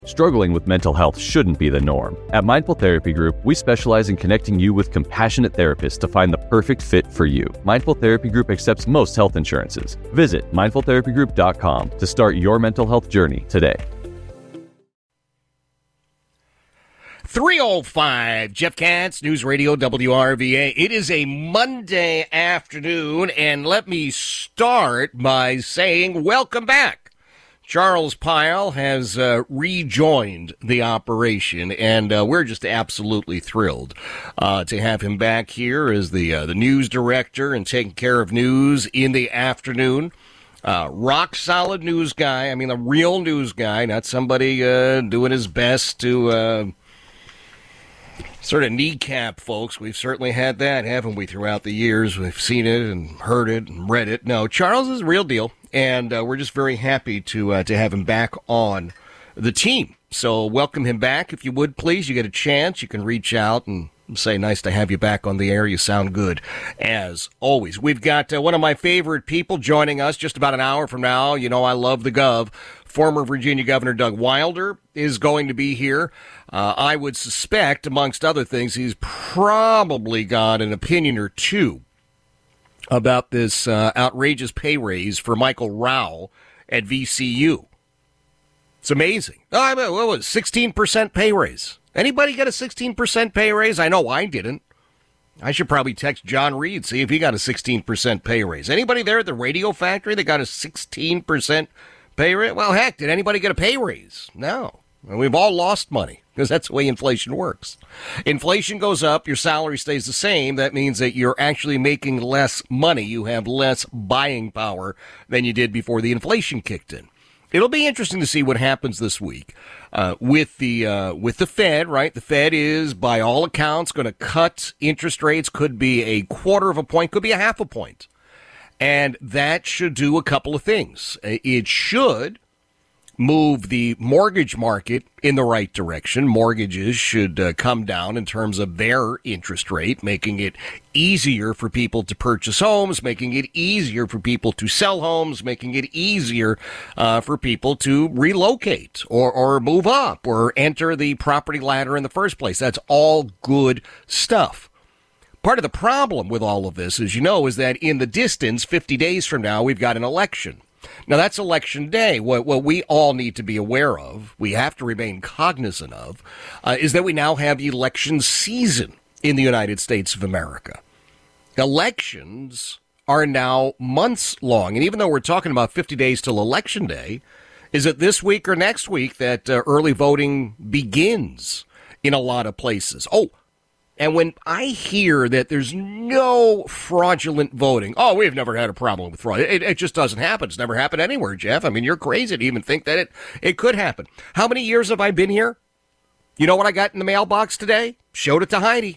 Struggling with mental health shouldn't be the norm. At Mindful Therapy Group, we specialize in connecting you with compassionate therapists to find the perfect fit for you. Mindful Therapy Group accepts most health insurances. Visit mindfultherapygroup.com to start your mental health journey today. 3:05, Jeff Katz, News Radio WRVA. It is a Monday afternoon, and let me start by saying welcome back. Charles Pyle has rejoined the operation, and we're just absolutely thrilled to have him back here as the news director and taking care of news in the afternoon. Rock solid news guy. I mean, a real news guy, not somebody doing his best to sort of kneecap folks. We've certainly had that, haven't we, throughout the years? We've seen it and heard it and read it. No, Charles is the real deal, and we're just very happy to have him back on the team. So welcome him back, if you would, please. You get a chance, you can reach out and say, nice to have you back on the air. You sound good, as always. We've got one of my favorite people joining us just about an hour from now. You know I love the Gov. Former Virginia Governor Doug Wilder is going to be here. I would suspect, amongst other things, he's probably got an opinion or two about this outrageous pay raise for Michael Rao at VCU. It's amazing. What was it, 16% pay raise? Anybody get a 16% pay raise? I know I didn't. I should probably text John Reed, see if he got a 16% pay raise. Anybody there at the radio factory that got a 16% pay raise? Well, heck, did anybody get a pay raise? No. And we've all lost money because that's the way inflation works. Inflation goes up, your salary stays the same. That means that you're actually making less money. You have less buying power than you did before the inflation kicked in. It'll be interesting to see what happens this week with the Fed, right? The Fed is, by all accounts, going to cut interest rates. Could be a quarter of a point, could be a half a point. And that should do a couple of things. It should move the mortgage market in the right direction. Mortgages should come down in terms of their interest rate, making it easier for people to purchase homes, making it easier for people to sell homes, making it easier for people to relocate or move up or enter the property ladder in the first place. That's all good stuff. Part of the problem with all of this, as you know, is that in the distance, 50 days from now, we've got an election. Now, that's election day. What we all need to be aware of, we have to remain cognizant of, is that we now have election season in the United States of America. Elections are now months long. And even though we're talking about 50 days till election day, is it this week or next week that early voting begins in a lot of places? Oh, and when I hear that there's no fraudulent voting, we've never had a problem with fraud. It just doesn't happen. It's never happened anywhere, Jeff. I mean, you're crazy to even think that it could happen. How many years have I been here? You know what I got in the mailbox today? Showed it to Heidi.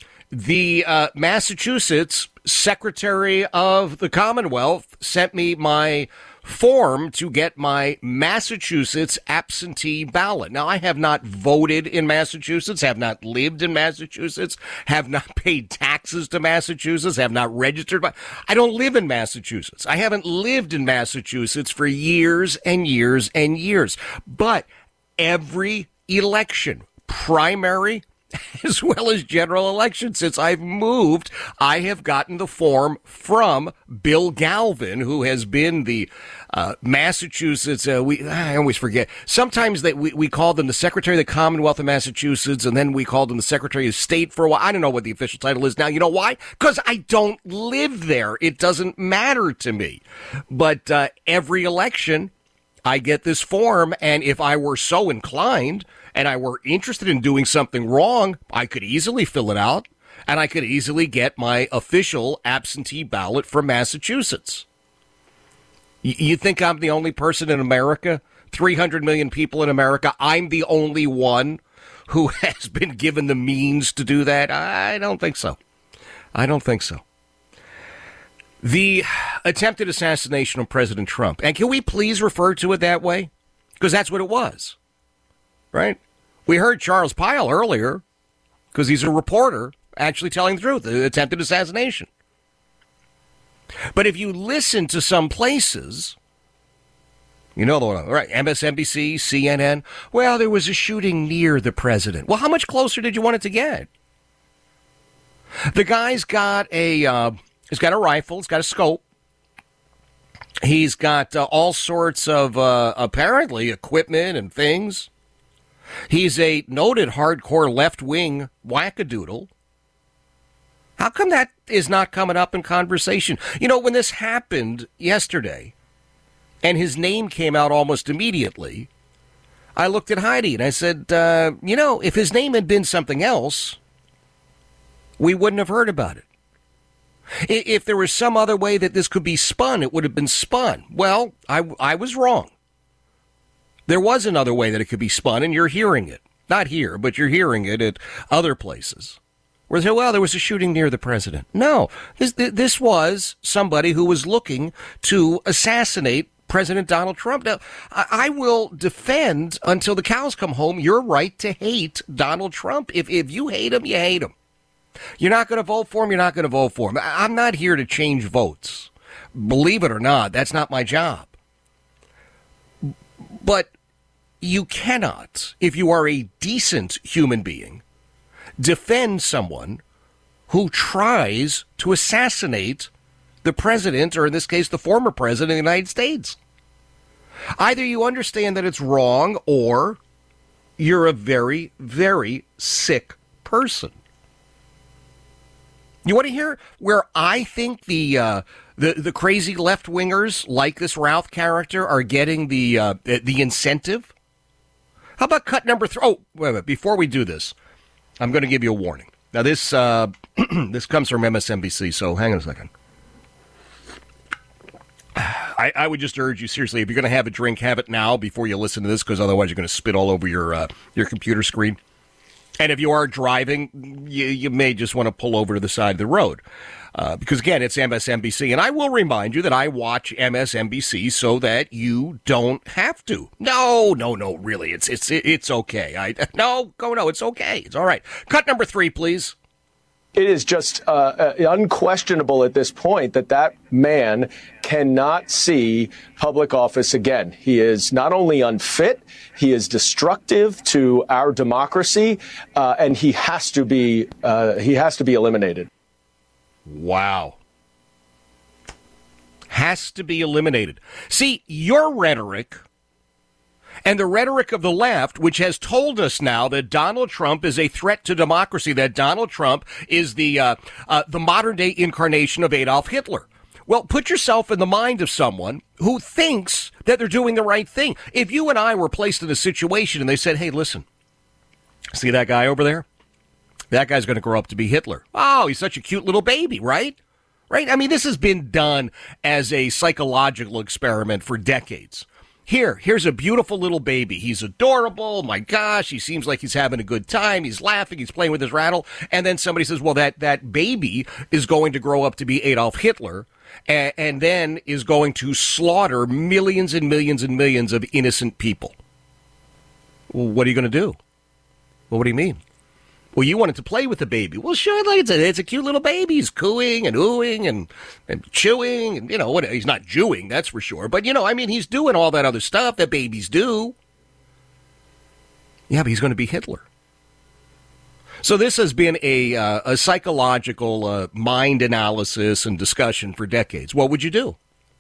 The Massachusetts Secretary of the Commonwealth sent me my form to get my Massachusetts absentee ballot. Now, I have not voted in Massachusetts, have not lived in Massachusetts, have not paid taxes to Massachusetts, have not registered. I don't live in Massachusetts. I haven't lived in Massachusetts for years and years and years. But every election, primary as well as general election, since I've moved, I have gotten the form from Bill Galvin, who has been the Massachusetts, I always forget. Sometimes we call them the Secretary of the Commonwealth of Massachusetts, and then we called him the Secretary of State for a while. I don't know what the official title is now. You know why? Because I don't live there. It doesn't matter to me. But every election, I get this form, and if I were so inclined and I were interested in doing something wrong, I could easily fill it out, and I could easily get my official absentee ballot from Massachusetts. You think I'm the only person in America? 300 million people in America. I'm the only one who has been given the means to do that? I don't think so. I don't think so. The attempted assassination of President Trump. And can we please refer to it that way? Because that's what it was, right? We heard Charles Pyle earlier, because he's a reporter, actually telling the truth, the attempted assassination. But if you listen to some places, You know the one, right? MSNBC, CNN. Well, there was a shooting near the president. Well, how much closer did you want it to get? The guy's got he's got a rifle, he's got a scope. He's got all sorts of, apparently, equipment and things. He's a noted hardcore left-wing wackadoodle. How come that is not coming up in conversation? You know, when this happened yesterday, and his name came out almost immediately, I looked at Heidi and I said, if his name had been something else, we wouldn't have heard about it. If there was some other way that this could be spun, it would have been spun. Well, I was wrong. There was another way that it could be spun, and you're hearing it. Not here, but you're hearing it at other places. Where they say, well, there was a shooting near the president. No, this was somebody who was looking to assassinate President Donald Trump. Now, I will defend until the cows come home your right to hate Donald Trump. If you hate him, you hate him. You're not going to vote for him, you're not going to vote for him. I'm not here to change votes. Believe it or not, that's not my job. But you cannot, if you are a decent human being, defend someone who tries to assassinate the president, or in this case, the former president of the United States. Either you understand that it's wrong, or you're a very, very sick person. You want to hear where I think the crazy left-wingers like this Ralph character are getting the incentive? How about cut number 3? Oh, wait a minute. Before we do this, I'm going to give you a warning. Now, this this comes from MSNBC, so hang on a second. I would just urge you, seriously, if you're going to have a drink, have it now before you listen to this, because otherwise you're going to spit all over your computer screen. And if you are driving, you may just want to pull over to the side of the road. Because, again, it's MSNBC. And I will remind you that I watch MSNBC so that you don't have to. No, really. It's okay. No, it's okay. It's all right. Cut number 3, please. It is just unquestionable at this point that man cannot see public office again. He is not only unfit, he is destructive to our democracy, and he has to be eliminated. Wow. Has to be eliminated. See, your rhetoric and the rhetoric of the left, which has told us now that Donald Trump is a threat to democracy, that Donald Trump is the modern-day incarnation of Adolf Hitler. Well, put yourself in the mind of someone who thinks that they're doing the right thing. If you and I were placed in a situation and they said, hey, listen, see that guy over there? That guy's going to grow up to be Hitler. Oh, he's such a cute little baby, right? Right? I mean, this has been done as a psychological experiment for decades. Here's a beautiful little baby. He's adorable. My gosh, he seems like he's having a good time. He's laughing. He's playing with his rattle. And then somebody says, well, that baby is going to grow up to be Adolf Hitler and then is going to slaughter millions and millions and millions of innocent people. Well, what are you going to do? Well, what do you mean? Well, you wanted to play with the baby. Well, sure, it's a cute little baby. He's cooing and oohing and chewing. And, he's not Jewing, that's for sure. But, he's doing all that other stuff that babies do. Yeah, but he's going to be Hitler. So this has been a psychological mind analysis and discussion for decades. What would you do?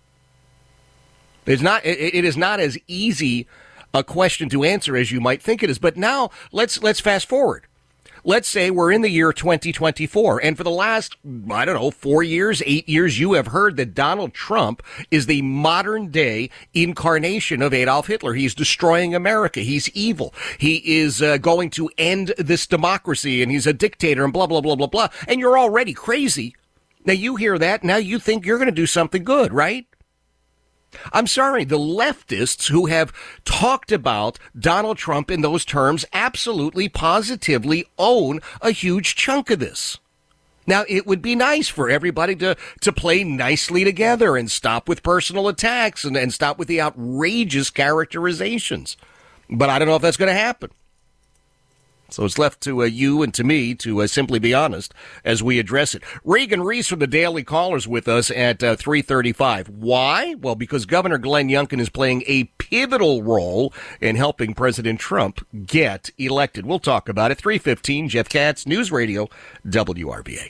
It is not as easy a question to answer as you might think it is. But now let's fast forward. Let's say we're in the year 2024, and for the last, 4 years, 8 years, you have heard that Donald Trump is the modern-day incarnation of Adolf Hitler. He's destroying America. He's evil. He is going to end this democracy, and he's a dictator, and blah, blah, blah, blah, blah. And you're already crazy. Now, you hear that, now you think you're going to do something good, right? I'm sorry, the leftists who have talked about Donald Trump in those terms absolutely, positively own a huge chunk of this. Now, it would be nice for everybody to play nicely together and stop with personal attacks and stop with the outrageous characterizations. But I don't know if that's going to happen. So it's left to you and to me to simply be honest as we address it. Reagan Reese from the Daily Caller's with us at 3:35. Why? Well, because Governor Glenn Youngkin is playing a pivotal role in helping President Trump get elected. We'll talk about it. 3:15, Jeff Katz, News Radio, WRVA.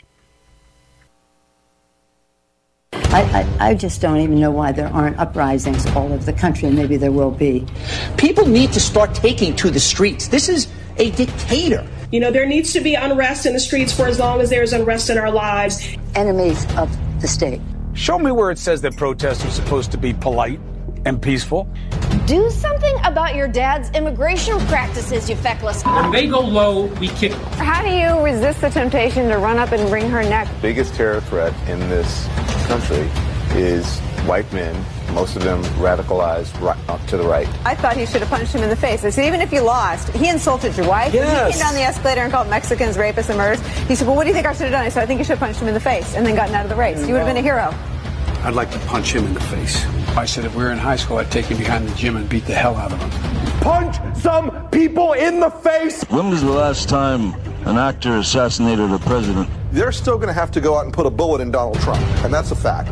I just don't even know why there aren't uprisings all over the country, and maybe there will be. People need to start taking to the streets. This is a dictator. You know, there needs to be unrest in the streets for as long as there's unrest in our lives. Enemies of the state. Show me where it says that protests are supposed to be polite and peaceful. Do something about your dad's immigration practices, you feckless. When they go low, we kick. How do you resist the temptation to run up and wring her neck? The biggest terror threat in this country is white men, most of them radicalized to the right. I thought he should have punched him in the face. I said, even if you lost, he insulted your wife. Yes. He came down the escalator and called Mexicans rapists and murderers. He said, well, what do you think I should have done? I said, I think you should have punched him in the face and then gotten out of the race. You would have been a hero. I'd like to punch him in the face. I said if we were in high school, I'd take him behind the gym and beat the hell out of him. Punch some people in the face! When was the last time an actor assassinated a president? They're still going to have to go out and put a bullet in Donald Trump, and that's a fact.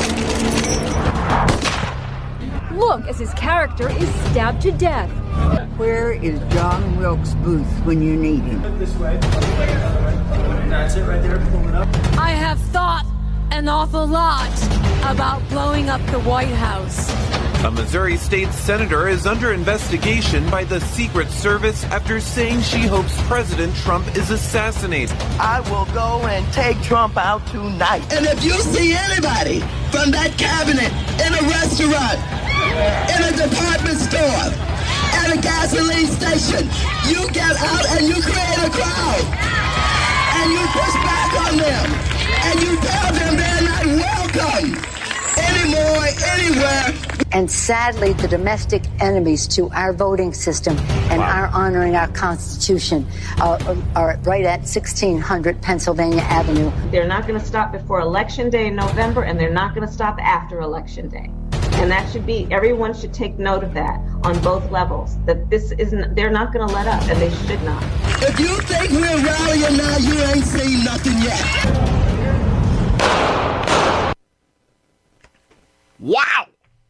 Look as his character is stabbed to death. Where is John Wilkes Booth when you need him? This way. That's it right there. Pull it up. I have thought an awful lot about blowing up the White House. A Missouri state senator is under investigation by the Secret Service after saying she hopes President Trump is assassinated. I will go and take Trump out tonight. And if you see anybody from that cabinet in a restaurant, in a department store, at a gasoline station, you get out and you create a crowd. And you push back on them. And you tell them they're not welcome anymore, anywhere. And sadly, the domestic enemies to our voting system and our honoring our Constitution are right at 1600 Pennsylvania Avenue. They're not going to stop before Election Day in November, and they're not going to stop after Election Day. And that should be, everyone should take note of that on both levels, that this isn't, they're not going to let up, and they should not. If you think we're rallying now, you ain't seen nothing yet. Wow.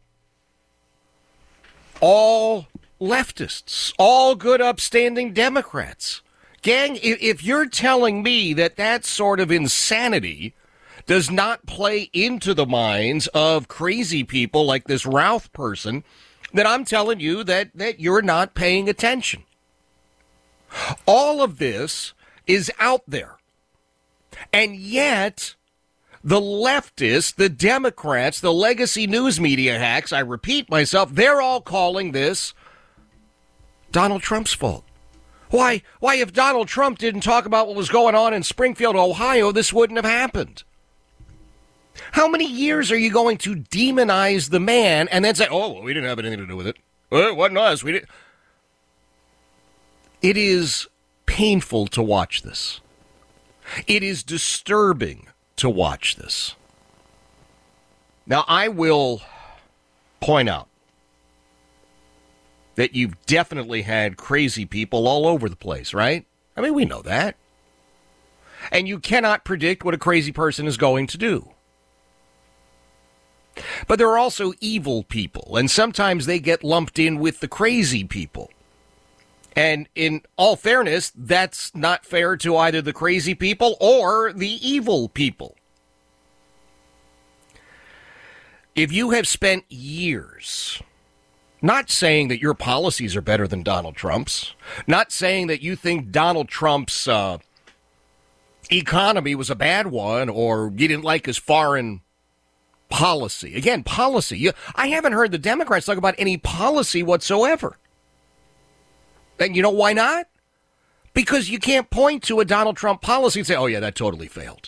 All leftists, all good, upstanding Democrats. Gang, if you're telling me that that sort of insanity does not play into the minds of crazy people like this Ralph person, then I'm telling you that you're not paying attention. All of this is out there. And yet, the leftists, the Democrats, the legacy news media hacks, I repeat myself, they're all calling this Donald Trump's fault. Why, if Donald Trump didn't talk about what was going on in Springfield, Ohio, this wouldn't have happened. How many years are you going to demonize the man and then say, oh, well, we didn't have anything to do with it. Well, it wasn't us. We didn't. It is painful to watch this. It is disturbing to watch this. Now, I will point out that you've definitely had crazy people all over the place, right? I mean, we know that. And you cannot predict what a crazy person is going to do. But there are also evil people, and sometimes they get lumped in with the crazy people. And in all fairness, that's not fair to either the crazy people or the evil people. If you have spent years not saying that your policies are better than Donald Trump's, not saying that you think Donald Trump's economy was a bad one or you didn't like his foreign policy. Again, policy. I haven't heard the Democrats talk about any policy whatsoever. And you know why not? Because you can't point to a Donald Trump policy and say, oh, yeah, that totally failed.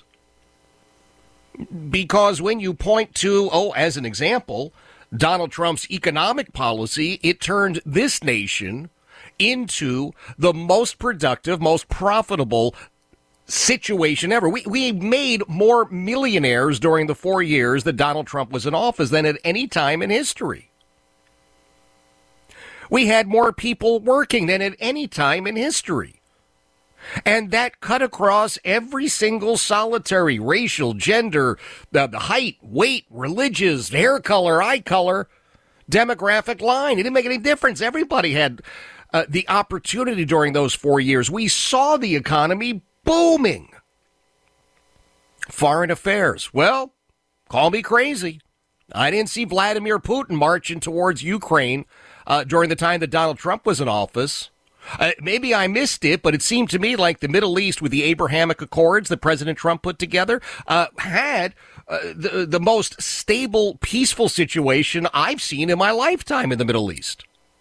Because when you point to, as an example, Donald Trump's economic policy, it turned this nation into the most productive, most profitable situation ever. We made more millionaires during the 4 years that Donald Trump was in office than at any time in history. We had more people working than at any time in history. And that cut across every single solitary racial, gender, the height, weight, religious, hair color, eye color, demographic line. It didn't make any difference. Everybody had the opportunity during those 4 years. We saw the economy booming. Foreign affairs. Well, call me crazy. I didn't see Vladimir Putin marching towards Ukraine during the time that Donald Trump was in office. Maybe I missed it, but it seemed to me like the Middle East with the Abrahamic Accords that President Trump put together had the most stable, peaceful situation I've seen in my lifetime in the Middle East.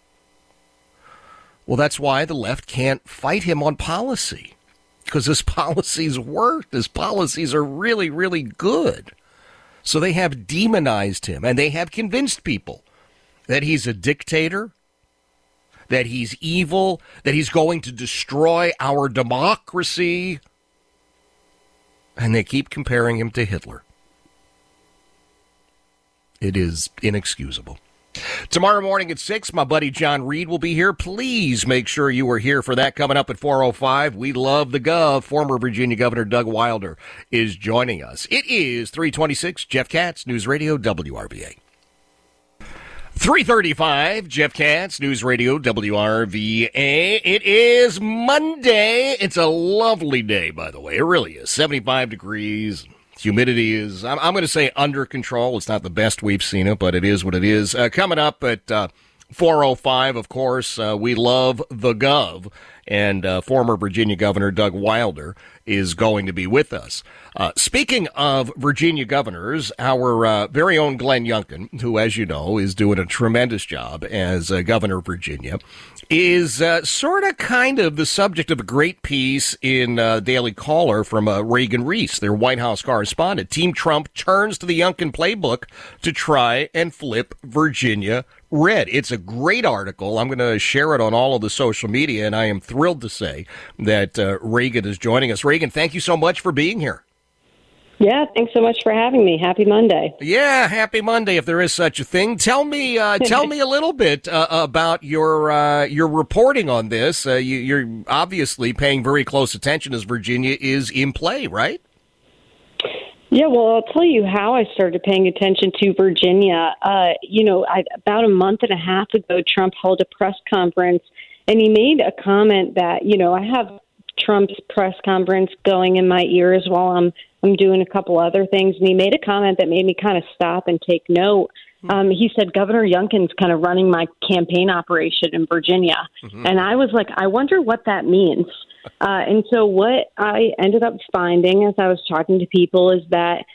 Well, that's why the left can't fight him on policy, because his policies work. His policies are really, really good. So they have demonized him, and they have convinced people that he's a dictator, that he's evil, that he's going to destroy our democracy. And they keep comparing him to Hitler. It is inexcusable. Tomorrow morning at 6, my buddy John Reed will be here. Please make sure you are here for that. Coming up at 4:05, we love the Gov. Former Virginia Governor Doug Wilder is joining us. It is 3:26, Jeff Katz, News Radio WRVA. 3:35, Jeff Katz, News Radio WRVA. It is Monday. It's a lovely day, by the way. It really is. 75 degrees. Humidity is, I'm going to say, under control. It's not the best we've seen it, but it is what it is. Coming up at 4:05, of course, we love the Gov. And former Virginia Governor Doug Wilder is going to be with us. Speaking of Virginia governors, our very own Glenn Youngkin, who, as you know, is doing a tremendous job as governor of Virginia, is sort of kind of the subject of a great piece in Daily Caller from Reagan Reese, their White House correspondent. Team Trump turns to the Youngkin playbook to try and flip Virginia red. It's a great article. I'm going to share it on all of the social media, and I am thrilled to say that Reagan is joining us. Reagan, thank you so much for being here. Yeah, thanks so much for having me. Happy Monday. Yeah, happy Monday, if there is such a thing. Tell me a little bit about your reporting on this. You're obviously paying very close attention as Virginia is in play, right? Yeah, well, I'll tell you how I started paying attention to Virginia. About a month and a half ago, Trump held a press conference, and he made a comment that, I have Trump's press conference going in my ears while I'm doing a couple other things, and he made a comment that made me kind of stop and take note. He said, Governor Youngkin's kind of running my campaign operation in Virginia. Mm-hmm. And I was like, I wonder what that means. And so what I ended up finding as I was talking to people is that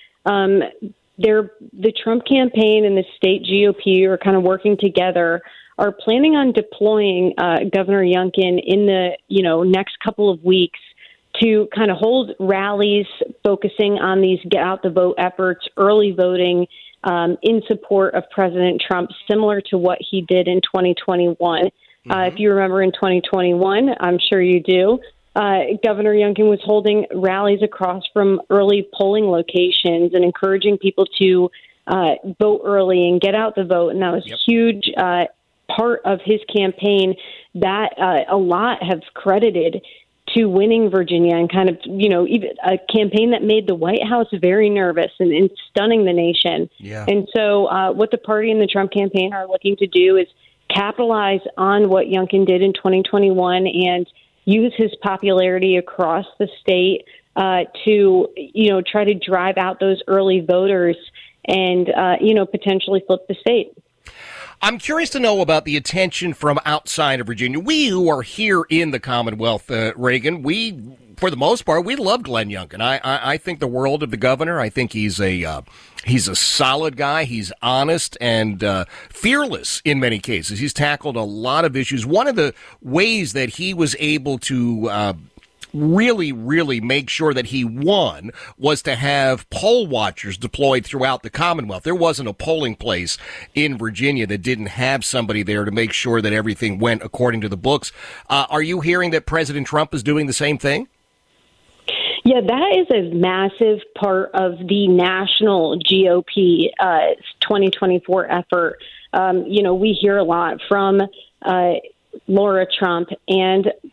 the Trump campaign and the state GOP are kind of working together, are planning on deploying Governor Youngkin in the next couple of weeks to kind of hold rallies focusing on these get out the vote efforts, early voting in support of President Trump, similar to what he did in 2021. Mm-hmm. If you remember in 2021, I'm sure you do, Governor Youngkin was holding rallies across from early polling locations and encouraging people to vote early and get out the vote. And that was a huge part of his campaign that a lot have credited to winning Virginia, and kind of, even a campaign that made the White House very nervous and stunning the nation. Yeah. And so what the party and the Trump campaign are looking to do is capitalize on what Youngkin did in 2021 and use his popularity across the state to, try to drive out those early voters and, potentially flip the state. I'm curious to know about the attention from outside of Virginia. We who are here in the Commonwealth, Reagan, for the most part, we love Glenn Youngkin. I think the world of the governor. I think he's a solid guy. He's honest and fearless in many cases. He's tackled a lot of issues. One of the ways that he was able to really, really make sure that he won was to have poll watchers deployed throughout the Commonwealth. There wasn't a polling place in Virginia that didn't have somebody there to make sure that everything went according to the books. Are you hearing that President Trump is doing the same thing? Yeah, that is a massive part of the national GOP 2024 effort. We hear a lot from Laura Trump and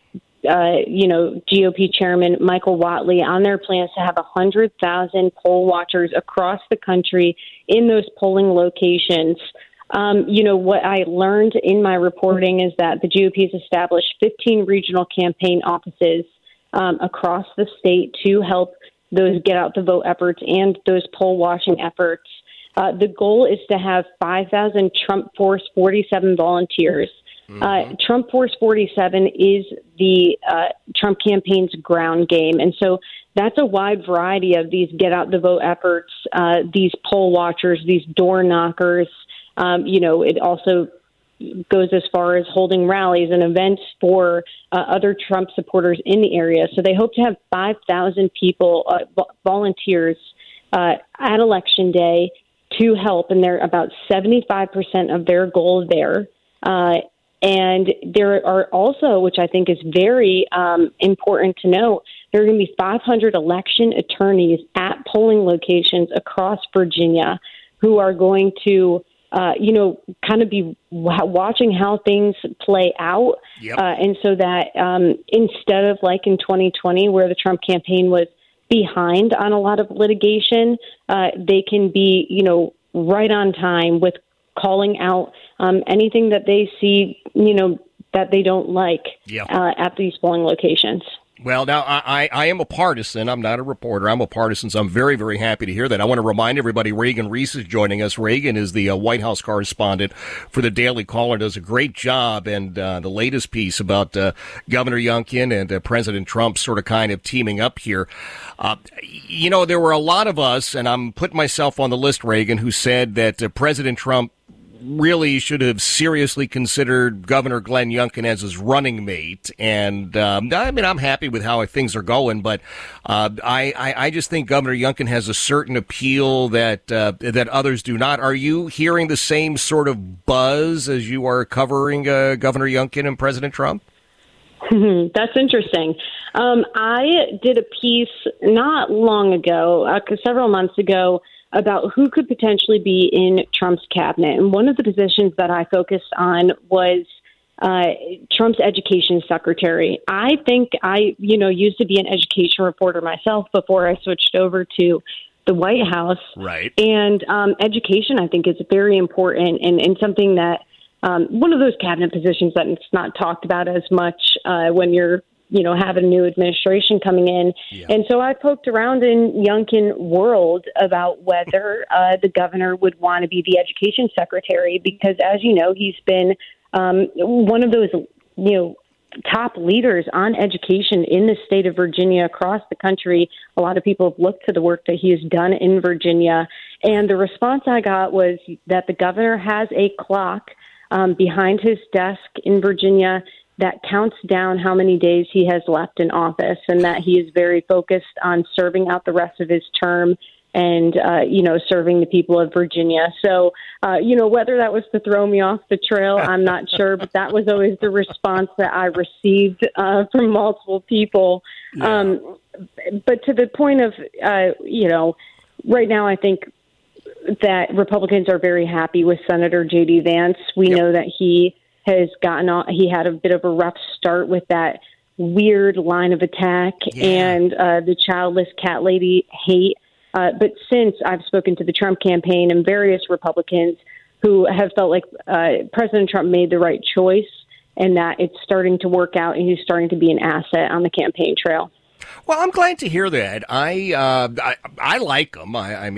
GOP Chairman Michael Whatley on their plans to have 100,000 poll watchers across the country in those polling locations. What I learned in my reporting is that the GOP has established 15 regional campaign offices across the state to help those get out the vote efforts and those poll watching efforts. The goal is to have 5,000 Trump Force 47 volunteers. Trump Force 47 is the Trump campaign's ground game. And so that's a wide variety of these get out the vote efforts, these poll watchers, these door knockers. It also goes as far as holding rallies and events for other Trump supporters in the area. So they hope to have 5,000 people, volunteers, at Election Day to help, and they're about 75% of their goal there. And there are also, which I think is very important to note, there are going to be 500 election attorneys at polling locations across Virginia who are going to kind of be watching how things play out. Yep. And so that instead of like in 2020 where the Trump campaign was behind on a lot of litigation, they can be, right on time with calling out anything that they see, that they don't like at these polling locations. Well, now, I am a partisan. I'm not a reporter. I'm a partisan, so I'm very, very happy to hear that. I want to remind everybody, Reagan Reese is joining us. Reagan is the White House correspondent for the Daily Caller, does a great job, and the latest piece about Governor Youngkin and President Trump sort of kind of teaming up here. There were a lot of us, and I'm putting myself on the list, Reagan, who said that President Trump really should have seriously considered Governor Glenn Youngkin as his running mate. And, I'm happy with how things are going, but I just think Governor Youngkin has a certain appeal that others do not. Are you hearing the same sort of buzz as you are covering Governor Youngkin and President Trump? That's interesting. I did a piece not long ago, several months ago, about who could potentially be in Trump's cabinet. And one of the positions that I focused on was Trump's education secretary. I think I, used to be an education reporter myself before I switched over to the White House. Right. And education, I think, is very important and something that one of those cabinet positions that it's not talked about as much when you're have a new administration coming in. Yeah. And so I poked around in Youngkin world about whether the governor would want to be the education secretary, because as you know, he's been one of those, top leaders on education in the state of Virginia, across the country. A lot of people have looked to the work that he has done in Virginia. And the response I got was that the governor has a clock behind his desk in Virginia that counts down how many days he has left in office, and that he is very focused on serving out the rest of his term and, serving the people of Virginia. So, whether that was to throw me off the trail, I'm not sure, but that was always the response that I received from multiple people. Yeah. But to the point of, right now I think that Republicans are very happy with Senator J.D. Vance. We know that he had a bit of a rough start with that weird line of attack and the childless cat lady hate. But since I've spoken to the Trump campaign and various Republicans who have felt like President Trump made the right choice and that it's starting to work out and he's starting to be an asset on the campaign trail. Well, I'm glad to hear that. I like him.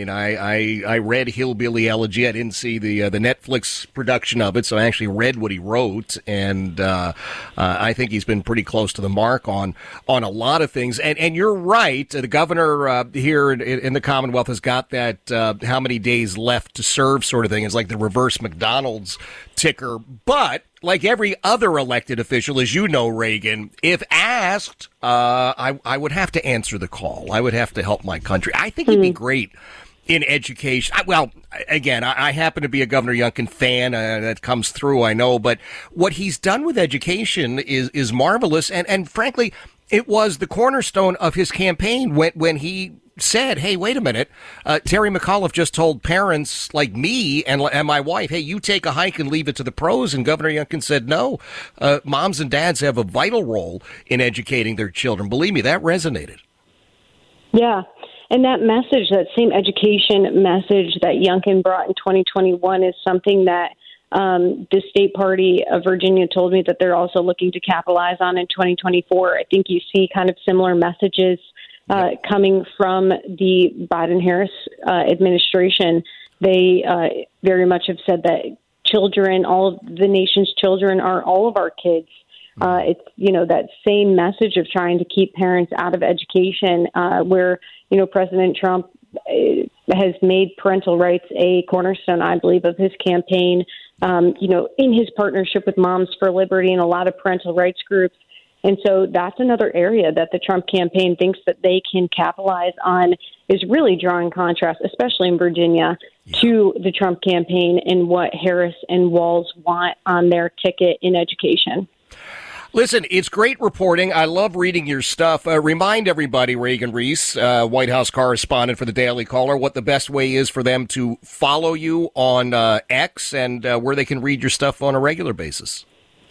I read Hillbilly Elegy. I didn't see the Netflix production of it, so I actually read what he wrote, and I think he's been pretty close to the mark on a lot of things. And you're right. The governor here in the Commonwealth has got that how many days left to serve sort of thing. It's like the reverse McDonald's ticker, but like every other elected official, as you know, Reagan, if asked, I would have to answer the call. I would have to help my country. I think he'd be great in education. Well, again, I happen to be a Governor Youngkin fan. That comes through, I know. But what he's done with education is marvelous. And frankly, It was the cornerstone of his campaign when he said, hey, wait a minute, Terry McAuliffe just told parents like me and my wife, hey, you take a hike and leave it to the pros. And Governor Youngkin said, no, moms and dads have a vital role in educating their children. Believe me, that resonated. Yeah. And that message, that same education message that Youngkin brought in 2021 is something that the state party of Virginia told me that they're also looking to capitalize on in 2024. I think you see kind of similar messages coming from the Biden-Harris administration. They very much have said that children, all of the nation's children, are all of our kids. It's, that same message of trying to keep parents out of education, where, President Trump has made parental rights a cornerstone, I believe, of his campaign, in his partnership with Moms for Liberty and a lot of parental rights groups. And so that's another area that the Trump campaign thinks that they can capitalize on, is really drawing contrast, especially in Virginia, to the Trump campaign and what Harris and Walz want on their ticket in education. Listen, it's great reporting. I love reading your stuff. Remind everybody, Reagan Reese, White House correspondent for the Daily Caller, what the best way is for them to follow you on X and where they can read your stuff on a regular basis.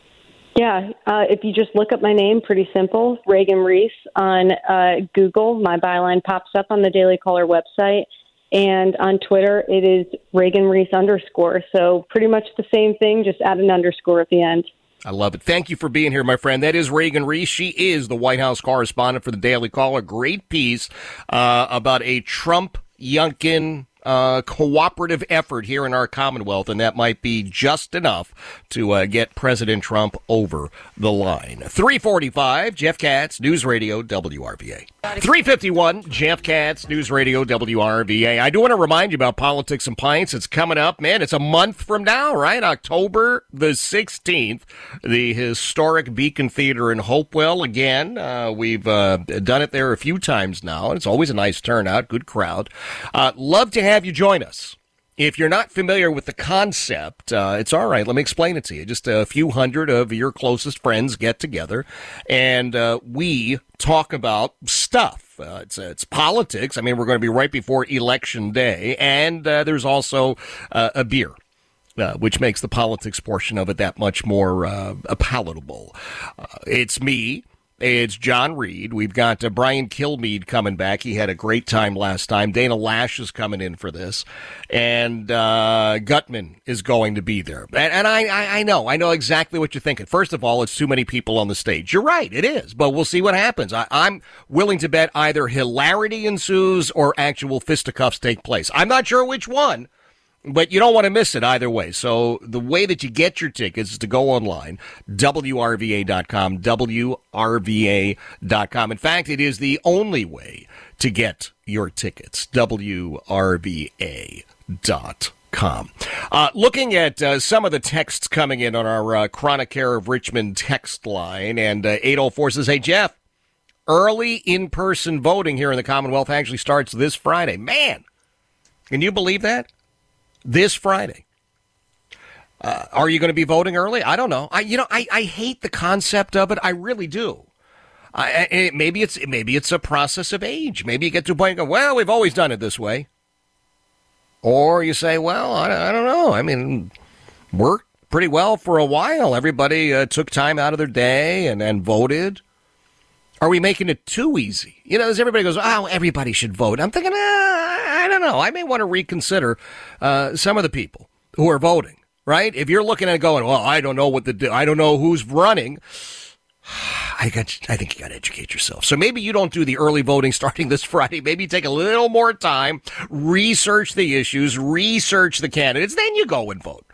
Yeah, if you just look up my name, pretty simple, Reagan Reese on Google. My byline pops up on the Daily Caller website. And on Twitter, it is Reagan Reese _. So pretty much the same thing, just add an underscore at the end. I love it. Thank you for being here, my friend. That is Reagan Reese. She is the White House correspondent for the Daily Caller. Great piece about a Trump-Youngkin cooperative effort here in our Commonwealth, and that might be just enough to get President Trump over the line. 345, Jeff Katz, News Radio, WRVA. 351, Jeff Katz, News Radio, WRVA. I do want to remind you about Politics and Pints. It's coming up, man. It's a month from now, right? October the 16th, the historic Beacon Theater in Hopewell. Again, we've done it there a few times now, and it's always a nice turnout, good crowd. Love to have you join us. If you're not familiar with the concept, it's all right. Let me explain it to you. Just a few hundred of your closest friends get together, and we talk about stuff. It's politics. I mean, we're going to be right before Election Day, and there's also a beer, which makes the politics portion of it that much more palatable. It's me. It's John Reed. We've got Brian Kilmeade coming back. He had a great time last time. Dana Lash is coming in for this. And Gutman is going to be there. And I know exactly what you're thinking. First of all, it's too many people on the stage. You're right, it is. But we'll see what happens. I'm willing to bet either hilarity ensues or actual fisticuffs take place. I'm not sure which one. But you don't want to miss it either way. So the way that you get your tickets is to go online, WRVA.com, WRVA.com. In fact, it is the only way to get your tickets, WRVA.com. Looking at some of the texts coming in on our Chronic Care of Richmond text line, and 804 says, hey, Jeff, early in-person voting here in the Commonwealth actually starts this Friday. Man, can you believe that? This Friday. Are you going to be voting early? I don't know. I hate the concept of it. I really do. Maybe it's a process of age. Maybe you get to a point and go, well, we've always done it this way. Or you say, well, I don't know. I mean, worked pretty well for a while. Everybody took time out of their day and voted. Are we making it too easy? As everybody goes, oh, everybody should vote. I'm thinking, I don't know. I may want to reconsider some of the people who are voting, right? If you're looking at it going, well, I don't know I don't know who's running. I think you got to educate yourself. So maybe you don't do the early voting starting this Friday. Maybe you take a little more time, research the issues, research the candidates, then you go and vote.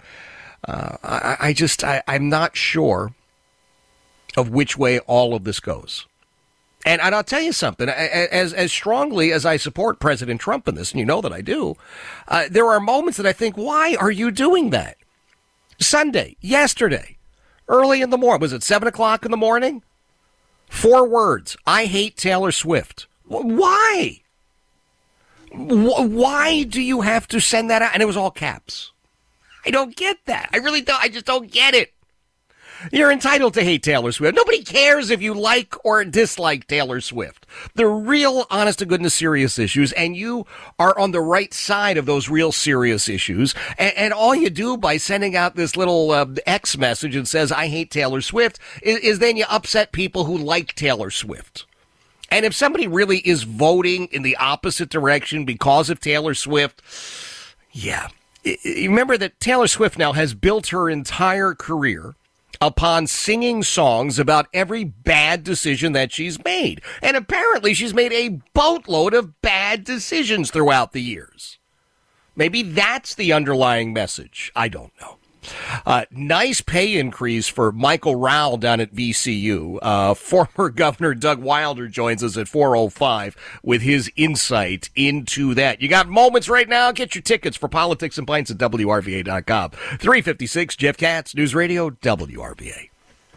I'm not sure of which way all of this goes. And I'll tell you something, as strongly as I support President Trump in this, and you know that I do, there are moments that I think, why are you doing that? Sunday, yesterday, early in the morning, was it 7 o'clock in the morning? 4 words, I hate Taylor Swift. Why? Why do you have to send that out? And it was all caps. I don't get that. I really don't. I just don't get it. You're entitled to hate Taylor Swift. Nobody cares if you like or dislike Taylor Swift. They're real, honest-to-goodness, serious issues, and you are on the right side of those real serious issues. And all you do by sending out this little X message that says, I hate Taylor Swift, is then you upset people who like Taylor Swift. And if somebody really is voting in the opposite direction because of Taylor Swift, yeah. Remember that Taylor Swift now has built her entire career upon singing songs about every bad decision that she's made. And apparently she's made a boatload of bad decisions throughout the years. Maybe that's the underlying message. I don't know. Nice pay increase for Michael Rowell down at VCU. Former Governor Doug Wilder joins us at 4:05 with his insight into that. You got moments right now? Get your tickets for Politics and Pints at WRVA.com. 356, Jeff Katz, News Radio, WRVA.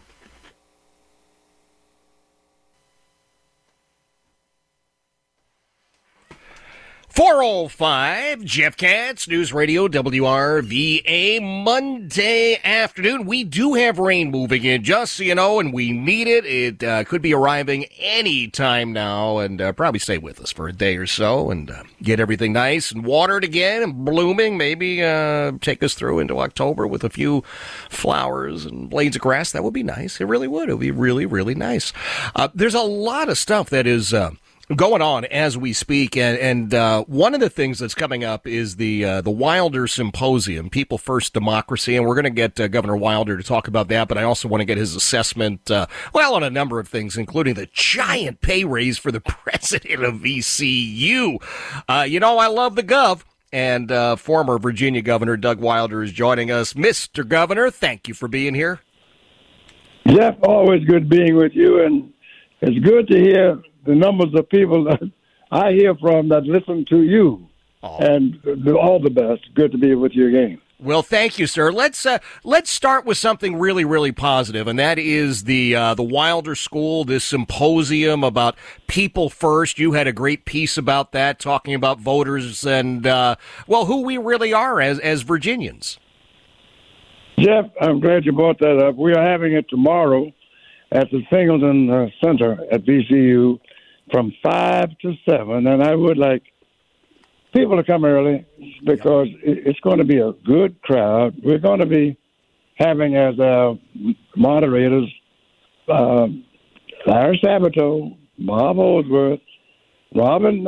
.405, Jeff Katz, News Radio, WRVA, Monday afternoon. We do have rain moving in, just so you know, and we need it. It could be arriving any time now, and probably stay with us for a day or so and get everything nice and watered again and blooming. Maybe take us through into October with a few flowers and blades of grass. That would be nice. It really would. It would be really, really nice. There's a lot of stuff that is going on as we speak, and one of the things that's coming up is the Wilder Symposium, People First Democracy, and we're going to get Governor Wilder to talk about that, but I also want to get his assessment, on a number of things, including the giant pay raise for the president of VCU. I love the Gov, and former Virginia Governor Doug Wilder is joining us. Mr. Governor, thank you for being here. Jeff, always good being with you, and it's good to hear the numbers of people that I hear from that listen to you. And all the best. Good to be with you again. Well, thank you, sir. Let's start with something really, really positive, and that is the Wilder School, this symposium about people first. You had a great piece about that, talking about voters and who we really are as Virginians. Jeff, I'm glad you brought that up. We are having it tomorrow at the Singleton Center at VCU from 5 to 7, and I would like people to come early because it's going to be a good crowd. We're going to be having as our moderators Larry Sabato, Bob Holdsworth, Robin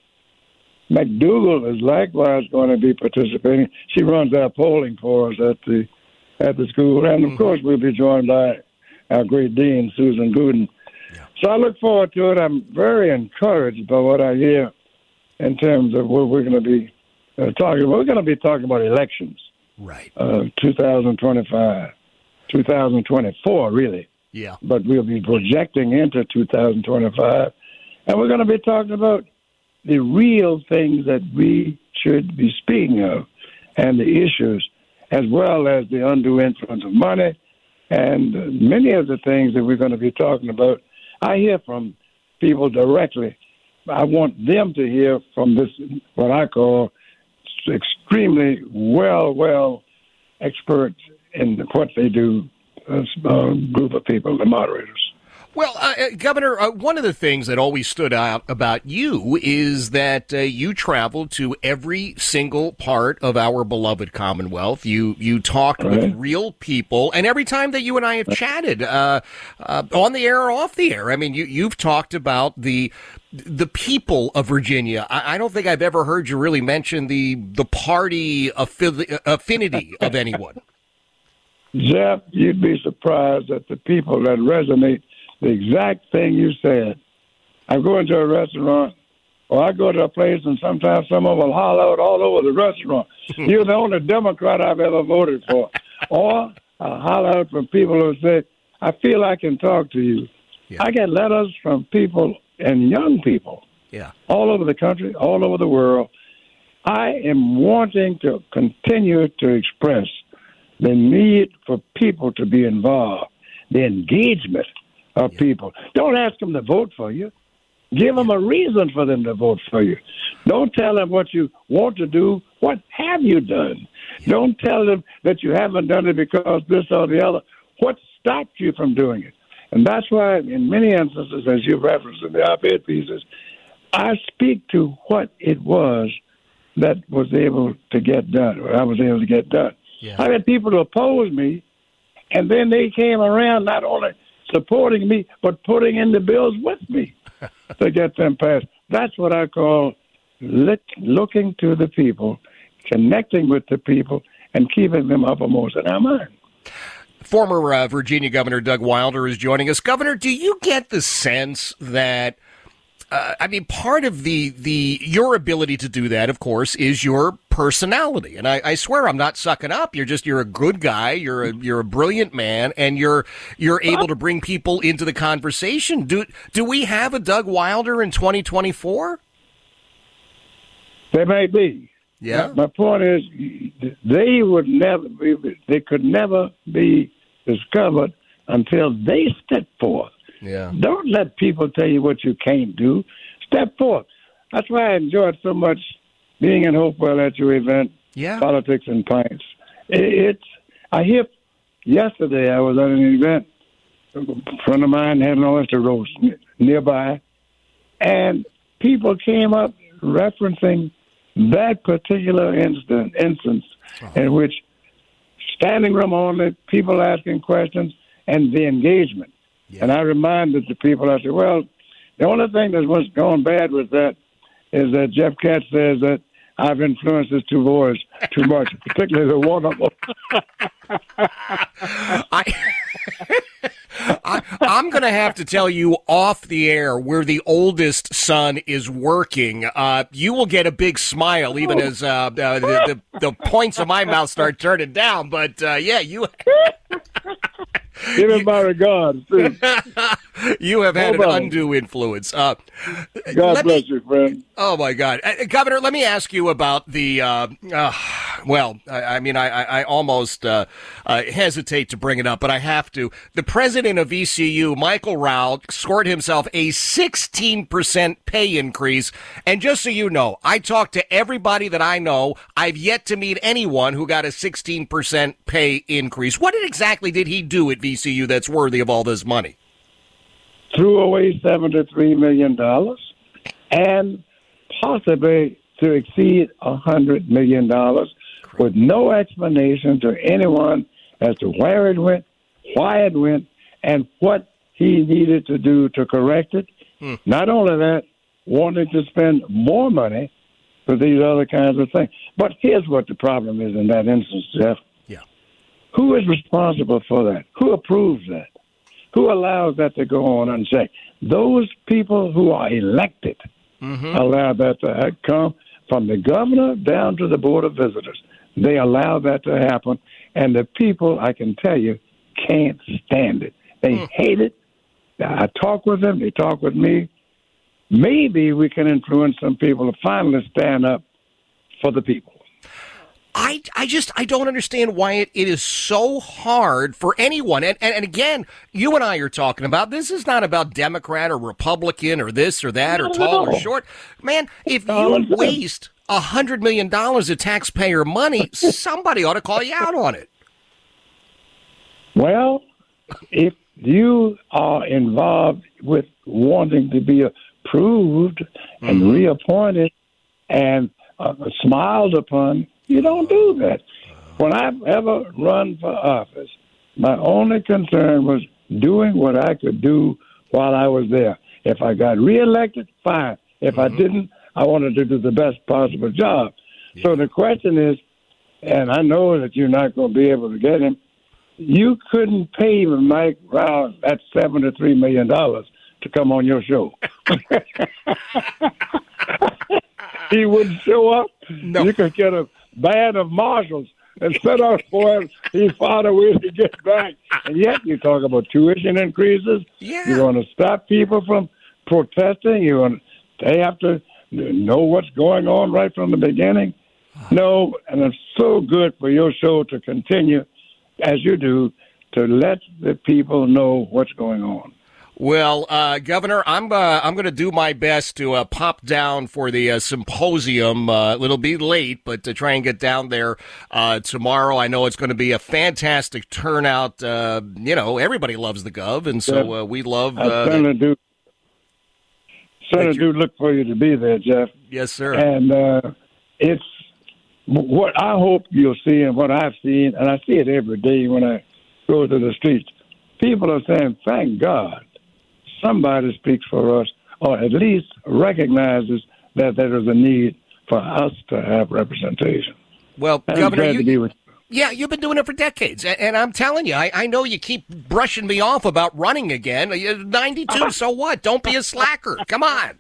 McDougall is likewise going to be participating. She runs our polling for us at the school, and of course we'll be joined by our great dean, Susan Gooden. Yeah. So I look forward to it. I'm very encouraged by what I hear in terms of what we're going to be talking about. We're going to be talking about elections. Right. 2025, 2024, really. Yeah. But we'll be projecting into 2025. And we're going to be talking about the real things that we should be speaking of and the issues, as well as the undue influence of money. And many of the things that we're going to be talking about, I hear from people directly. I want them to hear from this, what I call extremely well experts in what they do, group of people, the moderators. Well, Governor, one of the things that always stood out about you is that you traveled to every single part of our beloved Commonwealth. You talked with real people, and every time that you and I have chatted, on the air or off the air, I mean, you've talked about the people of Virginia. I don't think I've ever heard you really mention the party affinity of anyone. Jeff, you'd be surprised at the people that resonate the exact thing you said. I go into a restaurant, or I go to a place, and sometimes someone will holler out all over the restaurant, "You're the only Democrat I've ever voted for." Or I'll holler out from people who say, "I feel I can talk to you." Yeah. I get letters from people and young people all over the country, all over the world. I am wanting to continue to express the need for people to be involved, the engagement of people. Don't ask them to vote for you. Give them a reason for them to vote for you. Don't tell them what you want to do. What have you done? Don't tell them that you haven't done it because this or the other. What's stopped you from doing it. And that's why, in many instances, as you referenced in the op-ed pieces, I speak to what it was that was able to get done, or I was able to get done. Yeah. I had people to oppose me, and then they came around not only supporting me, but putting in the bills with me to get them passed. That's what I call looking to the people, connecting with the people, and keeping them uppermost in our mind. Former Virginia Governor Doug Wilder is joining us. Governor, do you get the sense that, part of your ability to do that, of course, is your personality. And I swear I'm not sucking up. You're a good guy. You're a brilliant man, and you're able to bring people into the conversation. Do we have a Doug Wilder in 2024? There may be. Yeah. My point is, they could never be discovered until they step forth. Yeah. Don't let people tell you what you can't do. Step forth. That's why I enjoyed so much being in Hopewell at your event, Politics and Pints. I hear yesterday I was at an event. A friend of mine had an oyster roast nearby, and people came up referencing that particular instance in which standing room only, people asking questions, and the engagement. Yeah. And I reminded the people, I said, well, the only thing that was going bad with that is that Jeff Katz says that I've influenced his two boys too much, particularly the one of them. I'm going to have to tell you off the air where the oldest son is working. You will get a big smile even as the points of my mouth start turning down. But, you... Give him my regards. You have had an undue influence. God bless you, friend. Oh, my God. Governor, let me ask you about the, I almost hesitate to bring it up, but I have to. The president of ECU, Michael Rao, scored himself a 16% pay increase. And just so you know, I talked to everybody that I know. I've yet to meet anyone who got a 16% pay increase. What exactly did he do at VCU that's worthy of all this money? Threw away $73 million and possibly to exceed $100 million with no explanation to anyone as to where it went, why it went, and what he needed to do to correct it. Not only that, wanting to spend more money for these other kinds of things. But here's what the problem is in that instance, Jeff. Yeah. Who is responsible for that? Who approves that? Who allows that to go on unchecked? Those people who are elected allow that to come from the governor down to the Board of Visitors. They allow that to happen, and the people, I can tell you, can't stand it. They hate it. I talk with them. They talk with me. Maybe we can influence some people to finally stand up for the people. I don't understand why it is so hard for anyone. And again, you and I are talking about, this is not about Democrat or Republican or this or that or tall or short. Man, if you waste $100 million of taxpayer money, somebody ought to call you out on it. Well, if you are involved with wanting to be approved and reappointed and smiled upon, you don't do that. When I've ever run for office, my only concern was doing what I could do while I was there. If I got reelected, fine. If I didn't, I wanted to do the best possible job. Yeah. So the question is, and I know that you're not going to be able to get him, you couldn't pay Mike Rao that $73 million to come on your show. He wouldn't show up. No. You could get a band of marshals and set up for him. He found a way to get back. And yet you talk about tuition increases. Yeah. You want to stop people from protesting. They have to know what's going on right from the beginning. No, and it's so good for your show to continue, as you do, to let the people know what's going on. Well, Governor, I'm going to do my best to pop down for the symposium. It'll be late, but to try and get down there tomorrow. I know it's going to be a fantastic turnout. Everybody loves the Gov, and so we love. Senator do look for you to be there, Jeff. Yes, sir. And it's what I hope you'll see, and what I've seen, and I see it every day when I go to the streets. People are saying, "Thank God." Somebody speaks for us, or at least recognizes that there is a need for us to have representation. Well, and Governor, I'm glad to be with you. Yeah, you've been doing it for decades, and I'm telling you, I know you keep brushing me off about running again. You're 92, so what? Don't be a slacker. Come on.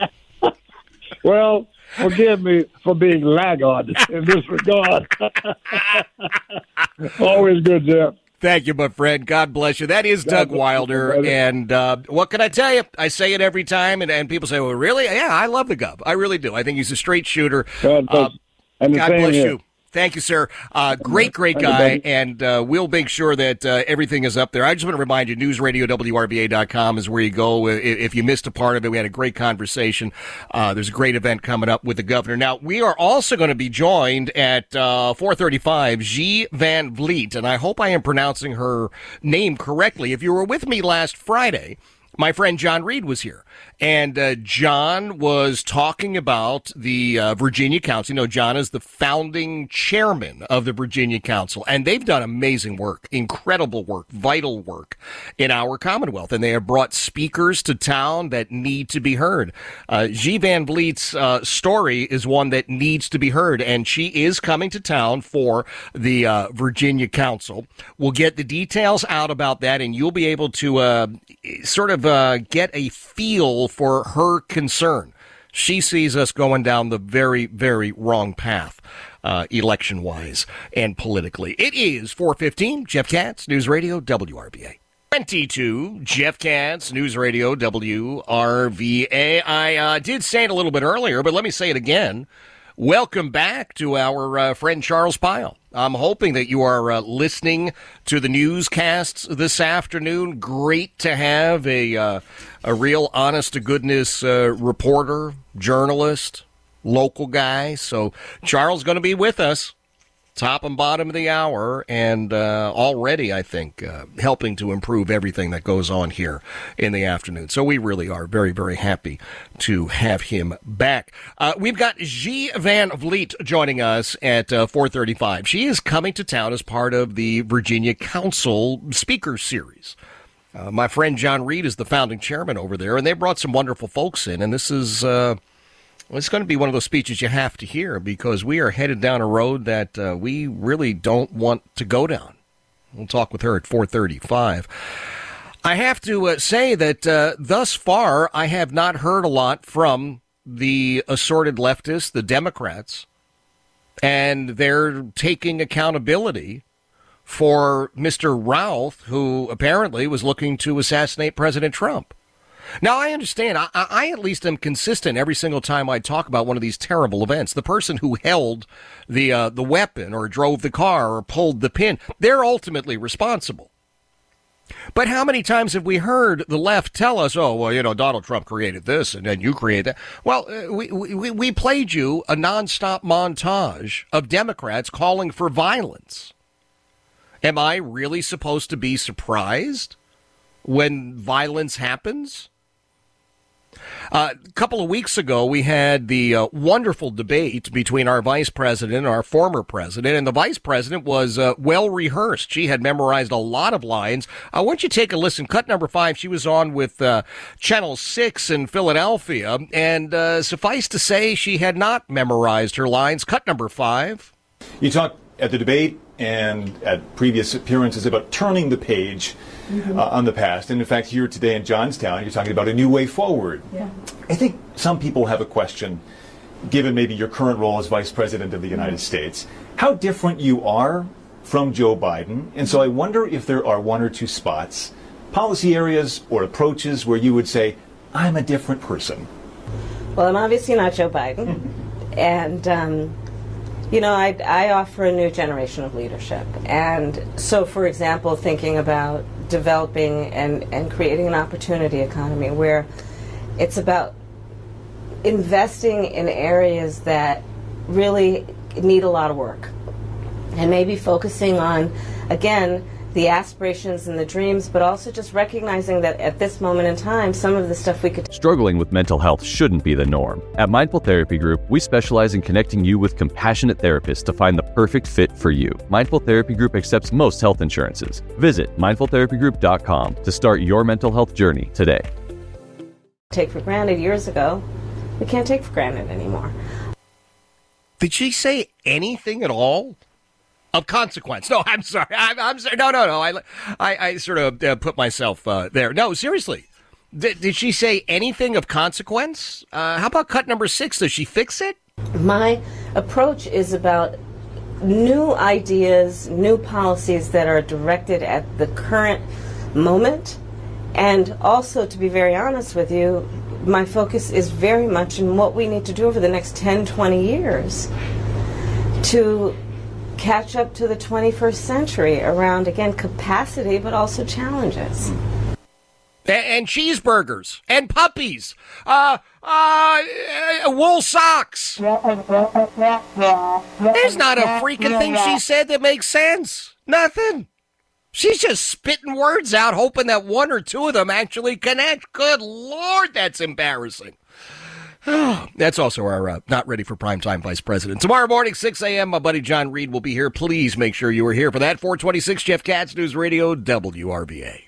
Well, forgive me for being laggard in this regard. Always good, Jeff. Thank you, my friend. God bless you. That is Doug Wilder. And what can I tell you? I say it every time, and people say, well, really? Yeah, I love the Gov. I really do. I think he's a straight shooter. God bless you. Thank you, sir. Great guy, and we'll make sure that everything is up there. I just want to remind you, newsradiowrba.com is where you go. If you missed a part of it, we had a great conversation. There's a great event coming up with the governor. Now, we are also going to be joined at 4:35, G. Van Vliet, and I hope I am pronouncing her name correctly. If you were with me last Friday, my friend John Reed was here, and John was talking about the Virginia Council. You know, John is the founding chairman of the Virginia Council, and they've done amazing work, incredible work, vital work in our Commonwealth, and they have brought speakers to town that need to be heard. G. Van Vliet's story is one that needs to be heard, and she is coming to town for the Virginia Council. We'll get the details out about that, and you'll be able to sort of get a feel for her concern. She sees us going down the very, very wrong path, election-wise and politically. It is 4:15, Jeff Katz, News Radio, WRVA. 22, Jeff Katz, News Radio, WRVA. I did say it a little bit earlier, but let me say it again. Welcome back to our friend Charles Pyle. I'm hoping that you are listening to the newscasts this afternoon. Great to have a real honest-to-goodness reporter, journalist, local guy. So Charles is going to be with us, top and bottom of the hour, and already, I think, helping to improve everything that goes on here in the afternoon. So we really are very, very happy to have him back. We've got G. Van Vliet joining us at 4:35. She is coming to town as part of the Virginia Council Speaker Series. My friend John Reed is the founding chairman over there, and they brought some wonderful folks in, and this is... it's going to be one of those speeches you have to hear, because we are headed down a road that we really don't want to go down. We'll talk with her at 4:35. I have to say that thus far, I have not heard a lot from the assorted leftists, the Democrats, and they're taking accountability for Mr. Routh, who apparently was looking to assassinate President Trump. Now, I understand. I at least am consistent every single time I talk about one of these terrible events. The person who held the weapon or drove the car or pulled the pin, they're ultimately responsible. But how many times have we heard the left tell us, oh, well, you know, Donald Trump created this and then you created that? Well, we played you a nonstop montage of Democrats calling for violence. Am I really supposed to be surprised when violence happens? A couple of weeks ago, we had the wonderful debate between our vice president and our former president, and the vice president was well rehearsed. She had memorized a lot of lines. Why don't you take a listen? Cut number 5, she was on with Channel 6 in Philadelphia, and suffice to say, she had not memorized her lines. Cut number 5. You talked at the debate and at previous appearances about turning the page on the past. And in fact, here today in Johnstown, you're talking about a new way forward. Yeah. I think some people have a question, given maybe your current role as Vice President of the United States, how different you are from Joe Biden. And so I wonder if there are one or two spots, policy areas or approaches where you would say, I'm a different person. Well, I'm obviously not Joe Biden. And, you know, I offer a new generation of leadership. And so, for example, thinking about developing and creating an opportunity economy where it's about investing in areas that really need a lot of work, and maybe focusing on, again, the aspirations and the dreams, but also just recognizing that at this moment in time, some of the stuff we could... Struggling with mental health shouldn't be the norm. At Mindful Therapy Group, we specialize in connecting you with compassionate therapists to find the perfect fit for you. Mindful Therapy Group accepts most health insurances. Visit mindfultherapygroup.com to start your mental health journey today. Take for granted years ago, we can't take for granted anymore. Did she say anything at all of consequence? No, I'm sorry. I'm sorry. No. I sort of put myself there. No, seriously. Did she say anything of consequence? How about cut number 6? Does she fix it? My approach is about new ideas, new policies that are directed at the current moment. And also, to be very honest with you, my focus is very much in what we need to do over the next 10, 20 years to catch up to the 21st century around, again, capacity, but also challenges. And cheeseburgers and puppies, wool socks. There's not a freaking thing she said that makes sense. Nothing. She's just spitting words out, hoping that one or two of them actually connect. Good Lord, that's embarrassing. That's also our not ready for primetime vice president. Tomorrow morning, 6 a.m., my buddy John Reed will be here. Please make sure you are here for that. 426 Jeff Katz, News Radio, WRVA.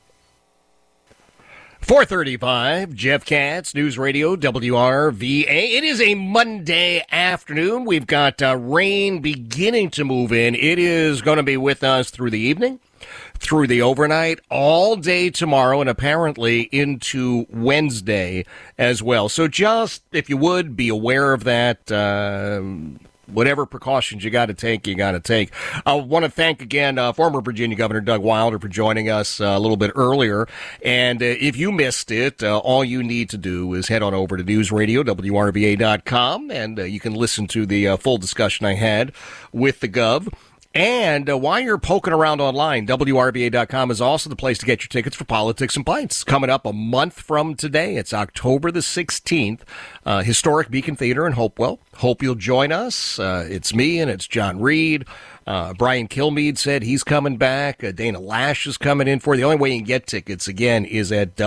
435, Jeff Katz, News Radio, WRVA. It is a Monday afternoon. We've got rain beginning to move in. It is going to be with us through the evening, through the overnight, all day tomorrow, and apparently into Wednesday as well. So just, if you would, be aware of that. Whatever precautions you got to take, you got to take. I want to thank again former Virginia Governor Doug Wilder for joining us a little bit earlier. And if you missed it, all you need to do is head on over to newsradio.wrva.com, and you can listen to the full discussion I had with the Gov. And while you're poking around online, WRVA.com is also the place to get your tickets for Politics and Pints. Coming up a month from today, it's October the 16th, historic Beacon Theater in Hopewell. Hope you'll join us. It's me and it's John Reed. Brian Kilmeade said he's coming back. Dana Lash is coming in for you. The only way you can get tickets, again, is at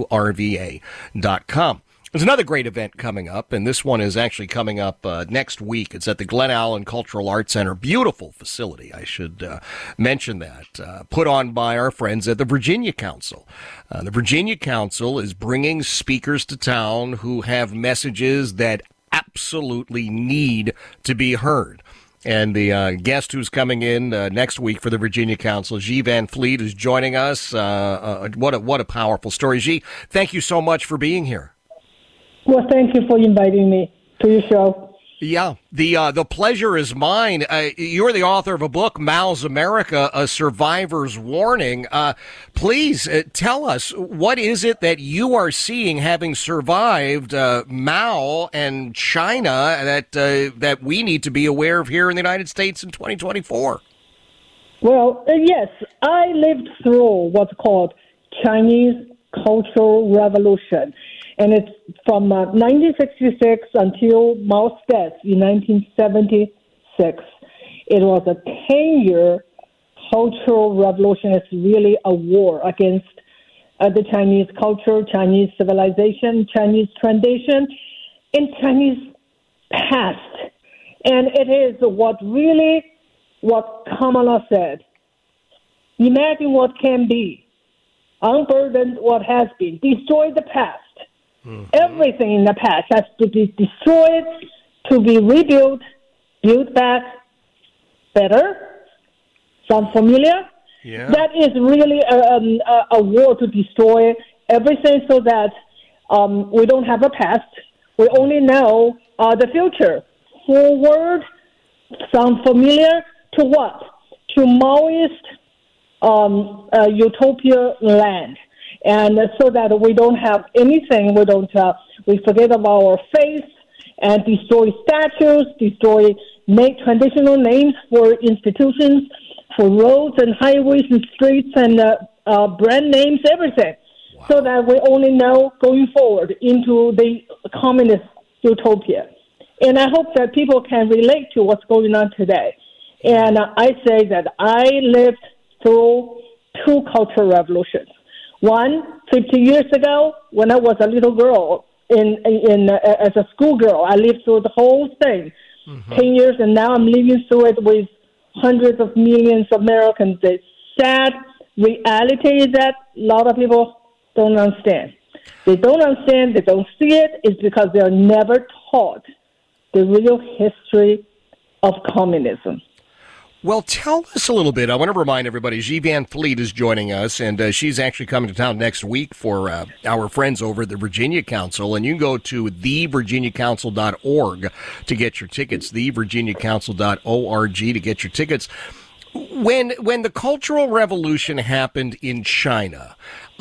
WRVA.com. There's another great event coming up, and this one is actually coming up next week. It's at the Glen Allen Cultural Arts Center. Beautiful facility, I should mention that. Put on by our friends at the Virginia Council. The Virginia Council is bringing speakers to town who have messages that absolutely need to be heard. And the guest who's coming in next week for the Virginia Council, G. Van Fleet, is joining us. What a powerful story. G, thank you so much for being here. Well, thank you for inviting me to your show. Yeah, the pleasure is mine. You're the author of a book, Mao's America, A Survivor's Warning. Please tell us, what is it that you are seeing, having survived Mao and China, that we need to be aware of here in the United States in 2024? Well, yes, I lived through what's called Chinese Cultural Revolution. And it's from 1966 until Mao's death in 1976. It was a 10-year cultural revolution. It's really a war against the Chinese culture, Chinese civilization, Chinese tradition, and Chinese past. And it is what Kamala said. Imagine what can be. Unburden what has been. Destroy the past. Mm-hmm. Everything in the past has to be destroyed, to be rebuilt, built back better. Sound familiar? Yeah. That is really a war to destroy everything so that we don't have a past. We only know the future. Forward, sound familiar? To what? To Maoist utopia land. And so that we don't have anything, we forget about our faith and destroy statues, make traditional names for institutions, for roads and highways and streets and brand names, everything, so that we only know going forward into the communist utopia. And I hope that people can relate to what's going on today. And I say that I lived through 2 cultural revolutions. One, 50 years ago, when I was a little girl, as a schoolgirl, I lived through the whole thing. 10 years, and now I'm living through it with hundreds of millions of Americans. The sad reality is that a lot of people don't understand. They don't understand, they don't see it. It's because they are never taught the real history of communism. Well, tell us a little bit. I want to remind everybody, Xi Van Fleet is joining us, and she's actually coming to town next week for our friends over at the Virginia Council. And you can go to thevirginiacouncil.org to get your tickets, thevirginiacouncil.org to get your tickets. When the Cultural Revolution happened in China,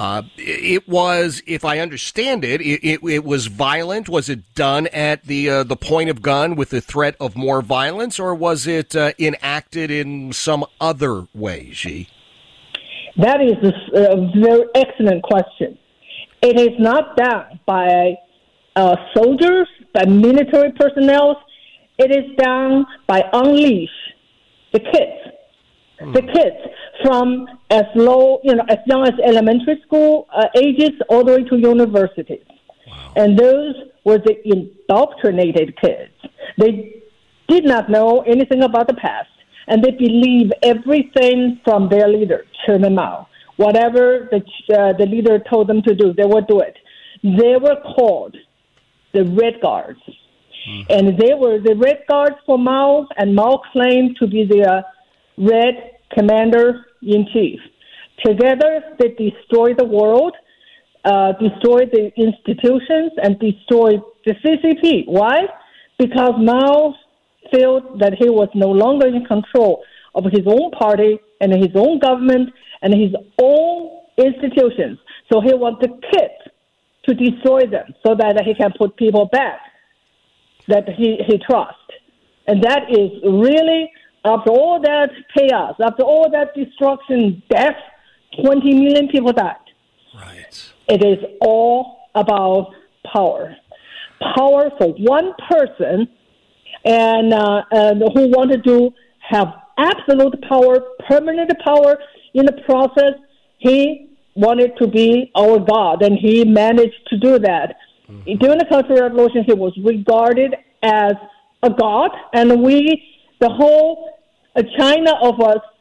it was, if I understand it, it was violent. Was it done at the point of gun with the threat of more violence, or was it enacted in some other way, Xi? That is a very excellent question. It is not done by soldiers, by military personnel. It is done by unleash the kids. The kids from as young as elementary school ages all the way to universities. Wow. And those were the indoctrinated kids. They did not know anything about the past, and they believed everything from their leader, Chairman Mao. Whatever the leader told them to do, they would do it. They were called the Red Guards. And they were the Red Guards for Mao, and Mao claimed to be the Red Commander-in-Chief. Together, they destroyed the world, destroyed the institutions, and destroyed the CCP. Why? Because Mao felt that he was no longer in control of his own party and his own government and his own institutions. So he wanted the kids to destroy them so that he can put people back that he trusts. And that is really... After all that chaos, after all that destruction, death, 20 million people died. Right. It is all about power. Power for one person, and who wanted to have absolute power, permanent power in the process. He wanted to be our God, and he managed to do that. Mm-hmm. During the Cultural Revolution, he was regarded as a god, and the whole China of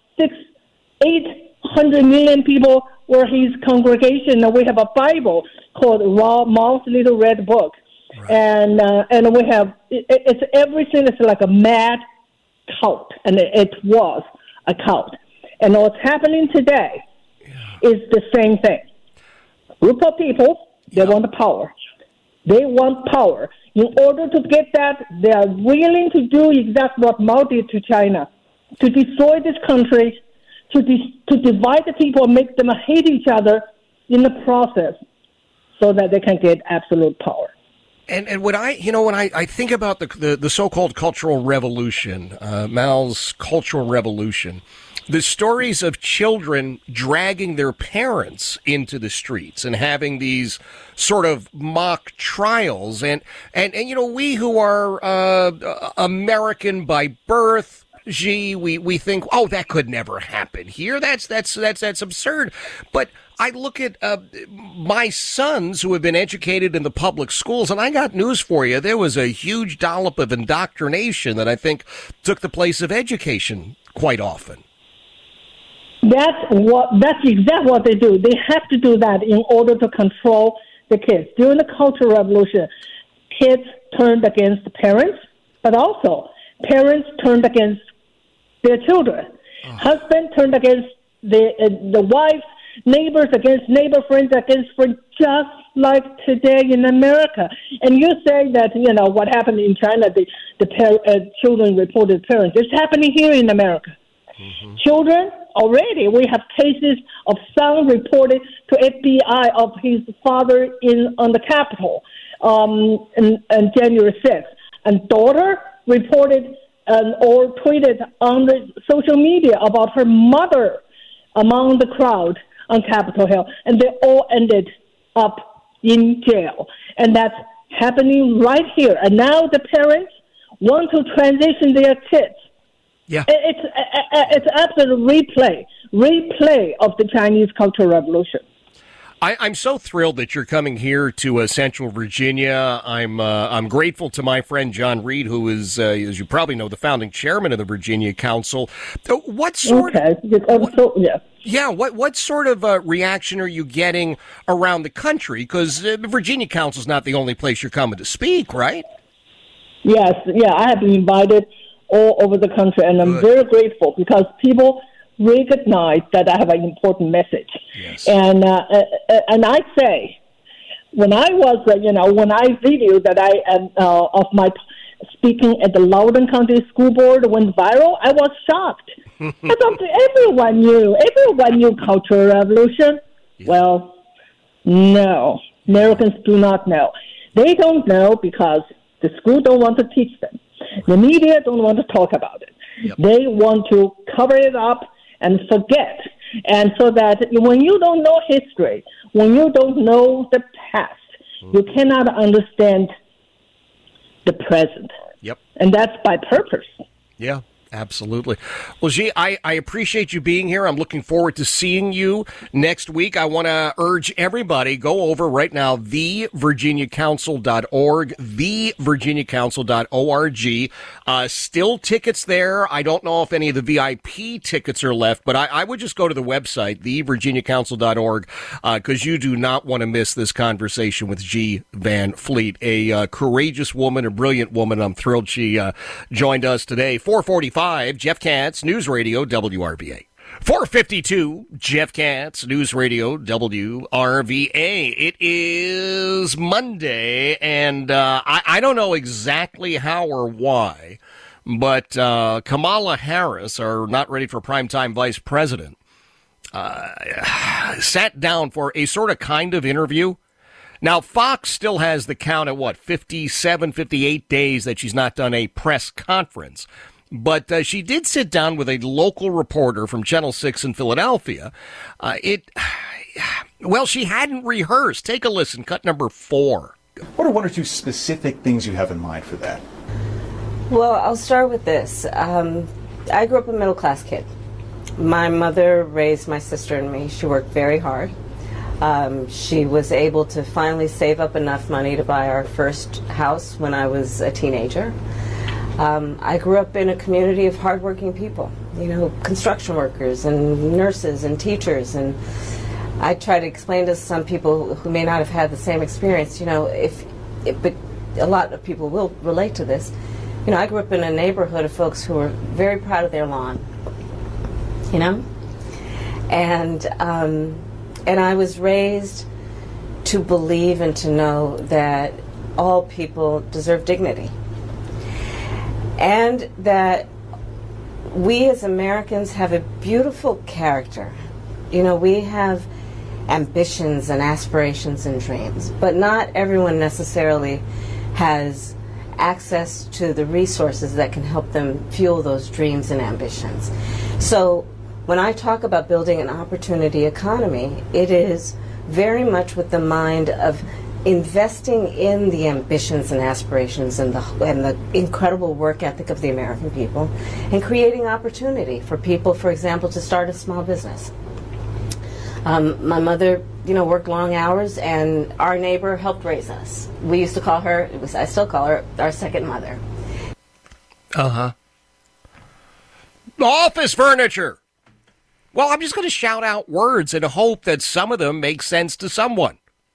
800 million people were his congregation. And we have a Bible called Mao's Little Red Book. Right. And we have, it's everything is like a mad cult, and it was a cult. And what's happening today is the same thing. Group of people, they want the power. They want power. In order to get that, they are willing to do exactly what Mao did to China, to destroy this country, to divide the people, make them hate each other in the process, so that they can get absolute power. And when I think about the so-called Cultural Revolution, Mao's Cultural Revolution, the stories of children dragging their parents into the streets and having these sort of mock trials, and we who are American by birth, Xi, we think, oh, that could never happen here. That's absurd. But I look at my sons who have been educated in the public schools, and I got news for you. There was a huge dollop of indoctrination that I think took the place of education quite often. That's exactly what they do. They have to do that in order to control the kids. During the Cultural Revolution, kids turned against the parents, but also parents turned against their children. Husband turned against the wife, neighbors against neighbor, friends against friends, just like today in America. And you say that, what happened in China, the children reported parents. It's happening here in America. Mm-hmm. Children, already we have cases of son reported to FBI of his father on the Capitol on January 6th. And daughter reported or tweeted on the social media about her mother among the crowd on Capitol Hill, and they all ended up in jail. And that's happening right here. And now the parents want to transition their kids. Yeah. It's absolute replay of the Chinese Cultural Revolution. I'm so thrilled that you're coming here to Central Virginia. I'm grateful to my friend John Reed, who is, as you probably know, the founding chairman of the Virginia Council. What sort what sort of reaction are you getting around the country? Because the Virginia Council is not the only place you're coming to speak, right? Yes, I have been invited all over the country, and I'm very grateful because people recognize that I have an important message. Yes. And I say, when I was, when I videoed that I am of my speaking at the Loudoun County School Board went viral, I was shocked. I thought everyone knew Cultural Revolution. Yeah. Well, no, Americans do not know. They don't know because the school don't want to teach them. The media don't want to talk about it. Yep. They want to cover it up and forget. And so that when you don't know history, when you don't know the past, you cannot understand the present. Yep. And that's by purpose. Yeah. Absolutely. Well, Xi, I appreciate you being here. I'm looking forward to seeing you next week. I want to urge everybody, go over right now, thevirginiacouncil.org, thevirginiacouncil.org. Still tickets there. I don't know if any of the VIP tickets are left, but I would just go to the website, thevirginiacouncil.org, because you do not want to miss this conversation with Xi Van Fleet, a courageous woman, a brilliant woman. I'm thrilled she joined us today. 4:45. Jeff Katz, News Radio, WRVA. 4:52, Jeff Katz, News Radio, WRVA. It is Monday, and I don't know exactly how or why, but Kamala Harris, our not ready for primetime vice president, sat down for a sort of kind of interview. Now, Fox still has the count at 57, 58 days that she's not done a press conference. But she did sit down with a local reporter from Channel 6 in Philadelphia. She hadn't rehearsed. Take a listen. Cut number 4. What are one or two specific things you have in mind for that? Well, I'll start with this. I grew up a middle-class kid. My mother raised my sister and me. She worked very hard. She was able to finally save up enough money to buy our first house when I was a teenager. I grew up in a community of hardworking people, construction workers and nurses and teachers. And I try to explain to some people who may not have had the same experience, but a lot of people will relate to this. I grew up in a neighborhood of folks who were very proud of their lawn, and I was raised to believe and to know that all people deserve dignity. And that we as Americans have a beautiful character. We have ambitions and aspirations and dreams, but not everyone necessarily has access to the resources that can help them fuel those dreams and ambitions. So when I talk about building an opportunity economy, it is very much with the mind of investing in the ambitions and aspirations and the incredible work ethic of the American people, and creating opportunity for people, for example, to start a small business. My mother, worked long hours, and our neighbor helped raise us. We used to call her, I still call her, our second mother. Office furniture. Well, I'm just going to shout out words and hope that some of them make sense to someone.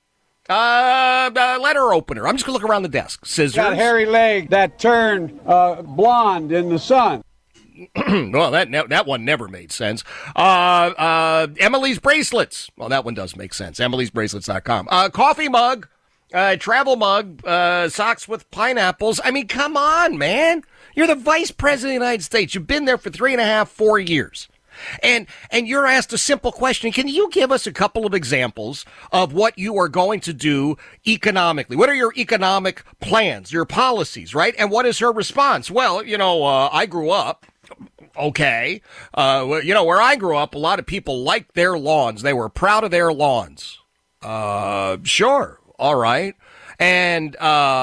Letter opener. I'm just going to look around the desk. Scissors. Got hairy leg that turned blonde in the sun. Well, that one never made sense. Emily's bracelets. Well, that one does make sense. Emily'sBracelets.com. Coffee mug. Travel mug. Socks with pineapples. I mean, come on, man. You're the vice president of the United States. You've been there for 3.5, 4 years. And you're asked a simple question. Can you give us a couple of examples of what you are going to do economically? What are your economic plans, your policies, right? And what is her response? Well, I grew up Okay. Where I grew up, a lot of people liked their lawns. They were proud of their lawns. Sure. All right. And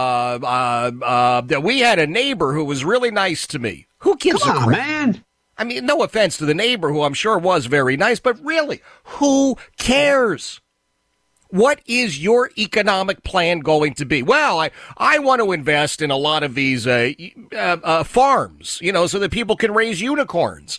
we had a neighbor who was really nice to me. Who gives a crap? Man. I mean, no offense to the neighbor, who I'm sure was very nice, but really, who cares? What is your economic plan going to be? Well, I want to invest in a lot of these farms, so that people can raise unicorns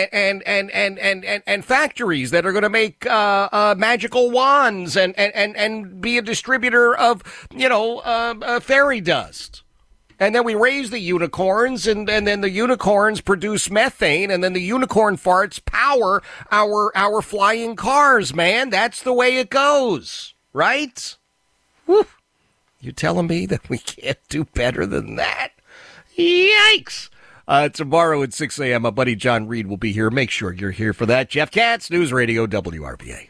and factories that are going to make magical wands and be a distributor of fairy dust. And then we raise the unicorns, and then the unicorns produce methane, and then the unicorn farts power our flying cars, man. That's the way it goes, right? Whew. You're telling me that we can't do better than that? Yikes! Tomorrow at 6 a.m., my buddy John Reed will be here. Make sure you're here for that. Jeff Katz, News Radio WRVA.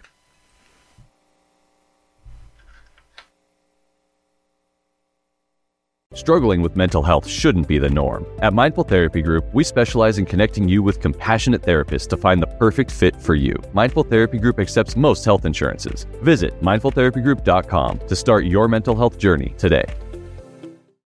Struggling with mental health shouldn't be the norm. At Mindful Therapy Group, we specialize in connecting you with compassionate therapists to find the perfect fit for you. Mindful Therapy Group accepts most health insurances. Visit mindfultherapygroup.com to start your mental health journey today.